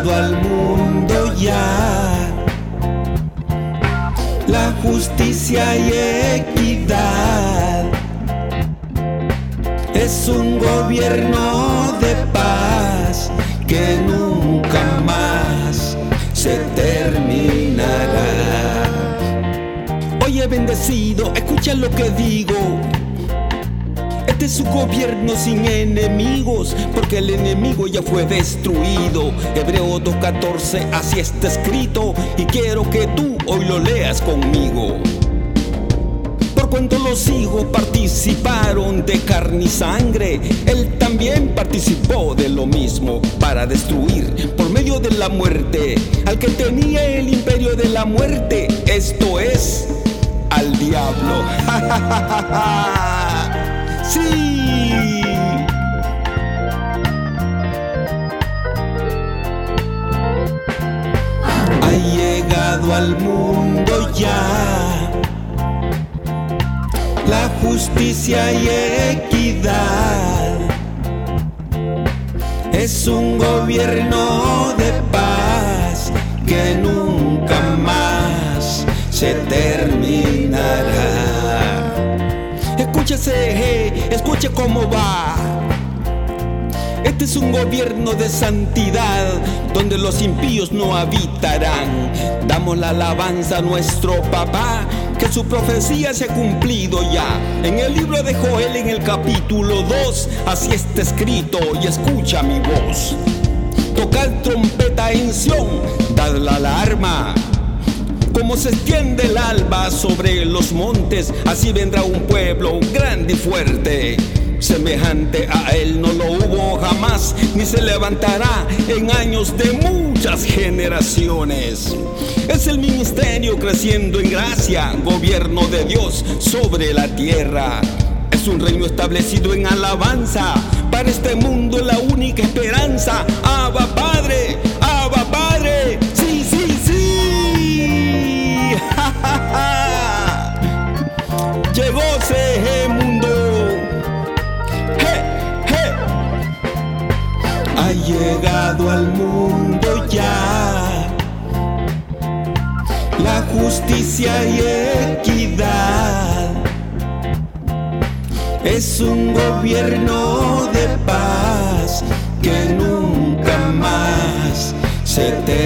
llegado al mundo ya la justicia y equidad. Es un gobierno de paz que nunca más se terminará. Oye, bendecido, escucha lo que digo. Este es un gobierno sin enemigos, porque el enemigo ya fue destruido. Hebreo 2:14, así está escrito, y quiero que tú hoy lo leas conmigo. Por cuanto los hijos participaron de carne y sangre, él también participó de lo mismo, para destruir por medio de la muerte al que tenía el imperio de la muerte, esto es, al diablo. ¡Sí! Ha llegado al mundo ya la justicia y equidad. Es un gobierno de paz que nunca más se terminará. Escúchese, escuche cómo va. Este es un gobierno de santidad, donde los impíos no habitarán. Damos la alabanza a nuestro papá, que su profecía se ha cumplido ya. En el libro de Joel, en el capítulo 2, así está escrito, y escucha mi voz. Tocad trompeta en Sión, dad la alarma. Como se extiende el alba sobre los montes, así vendrá un pueblo grande y fuerte. Semejante a él no lo hubo jamás, ni se levantará en años de muchas generaciones. Es el ministerio creciendo en gracia, gobierno de Dios sobre la tierra. Es un reino establecido en alabanza, para este mundo la única esperanza. Abba Padre, Abba Padre, sí, sí, sí. Llegó ese mundo. Ha llegado al mundo ya la justicia y equidad. Es un gobierno de paz que nunca más se terminará.